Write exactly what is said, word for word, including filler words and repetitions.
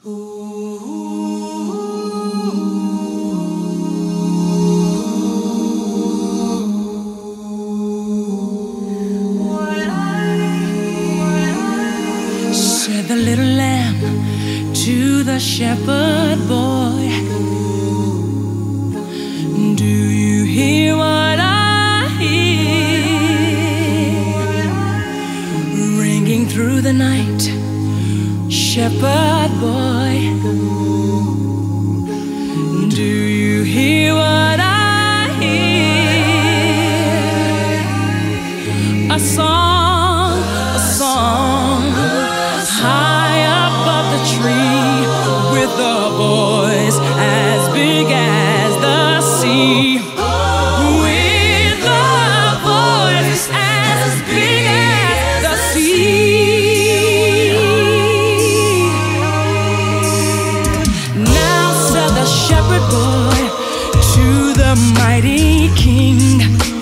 Said the little lamb to the shepherd boy, do you hear what I hear? Ringing through the night, shepherd boy, do you hear what I hear? A song, a song, high above the tree, with a voice as big as the sea. With a voice as big as the sea. Now said the shepherd boy to the mighty king,